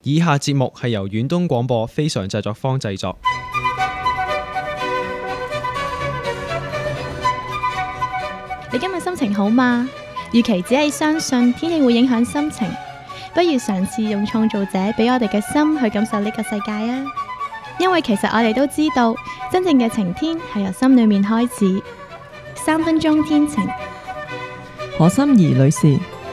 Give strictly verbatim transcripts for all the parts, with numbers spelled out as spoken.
以下節目係由遠東廣播非常製作坊製作。 你今日心情好嗎？與其只係相信天氣會影響心情，不如嘗試用創造者俾我哋嘅心去感受呢個世界啊！因為其實我哋都知道，真正嘅晴天係由心裏面開始。三分鐘天晴， 何心怡女士。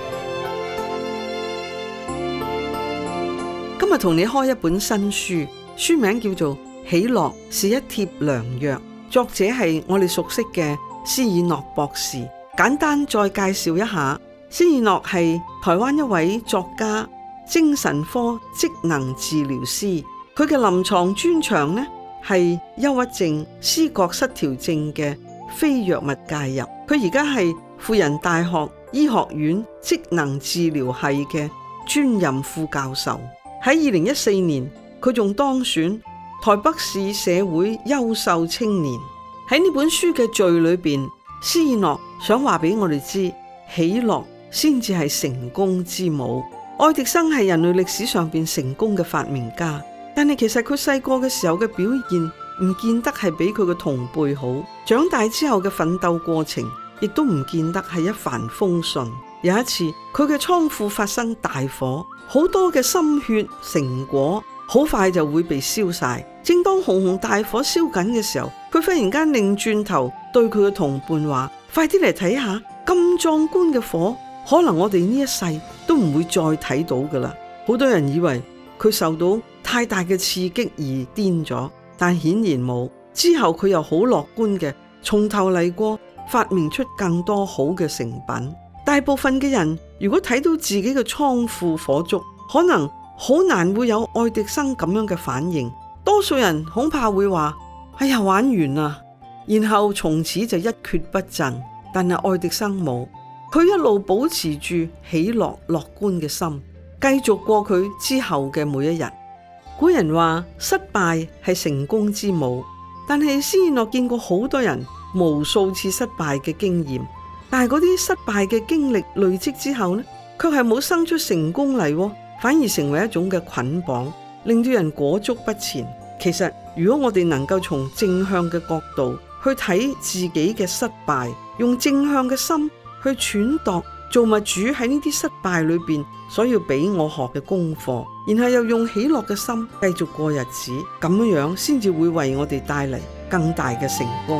今日同你開一本新書，書名叫做《喜樂是一帖良藥》，作者係我哋熟悉嘅斯爾諾博士。簡單再介紹一下，斯爾諾係台灣一位作家、精神科職能治療師。佢嘅臨床專長呢係憂鬱症、思覺失調症嘅非藥物介入。佢而家係輔仁大學醫學院職能治療系嘅專任副教授。喺二零一四年，佢仲當選台北市社會優秀青年。喺呢本書嘅序裏邊，斯爾諾想話俾我哋知，喜樂先至係成功之母。愛迪生係人類歷史上邊成功嘅發明家，但係其實佢細個嘅時候嘅表現唔見得係比佢嘅同輩好，長大之後嘅奮鬥過程亦都唔見得係一帆風順。有一次，佢嘅倉庫發生大火，好多嘅心血成果好快就會被燒晒。正當熊熊大火燒緊嘅時候，佢忽然間擰轉頭對佢嘅同伴話：快啲嚟睇下，咁壯觀嘅火，可能我哋呢一世都唔會再睇到噶啦。好多人以為佢受到太大嘅刺激而癲咗，但顯然冇。之後佢又好樂觀嘅，從頭嚟過，發明出更多好嘅成品。大部分嘅人如果睇到自己嘅倉庫火燭，可能好難會有愛迪生咁樣嘅反應。多數人恐怕會話：哎呀，玩完啦，然後從此就一蹶不振。但係愛迪生冇，佢一路保持住喜樂樂觀嘅心，繼續過佢之後嘅每一日。古人話失敗係成功之母，但係斯爾諾見過好多人無數次失敗嘅經驗，但係嗰啲失敗嘅經歷累積之後呢，卻係冇生出成功嚟，反而成為一種嘅捆綁，令到人裹足不前。其實如果我哋能夠從正向嘅角度去睇自己嘅失敗，用正向嘅心去揣度造物主喺呢啲失敗裏邊所要俾我學嘅功課，然後又用喜樂嘅心繼續過日子，咁樣先至會為我哋帶嚟更大嘅成功。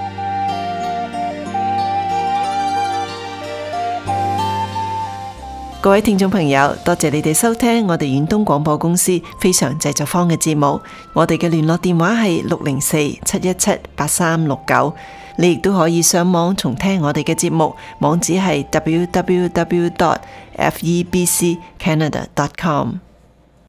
各位聽眾朋友，多謝你哋收聽我哋遠東廣播公司非常製作坊嘅節目。我哋嘅聯絡電話係六零四七一七八三六九。你亦都可以上網重聽我哋嘅節目，網址係 double-u double-u double-u dot f e b c canada dot com。